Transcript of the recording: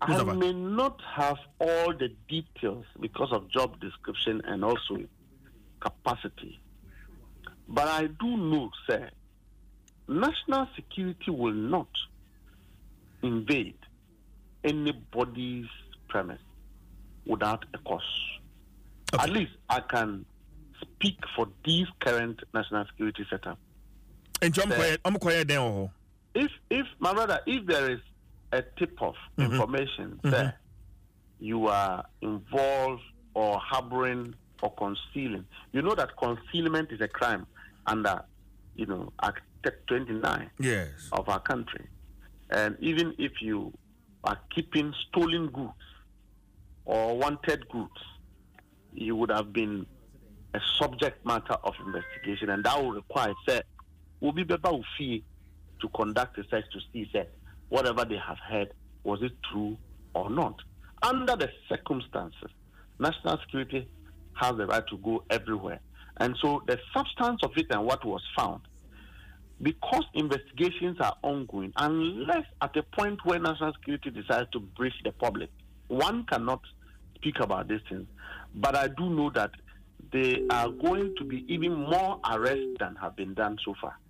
I may not have all the details because of job description and also capacity. But I do know, sir, national security will not invade anybody's premise without a cause. Okay. At least I can speak for this current national security setup. And I'm quiet then. If my brother, if there is a tip of information that you are involved or harboring or concealing, you know that concealment is a crime under, Act 29 of our country. And even if you are keeping stolen goods or wanted goods, you would have been a subject matter of investigation, and that will require, say, will be better fee to conduct a search to see, say, whatever they have heard, was it true or not? Under the circumstances, national security has the right to go everywhere. And so the substance of it and what was found, because investigations are ongoing, unless at a point where national security decides to brief the public, one cannot speak about these things. But I do know that there are going to be even more arrests than have been done so far.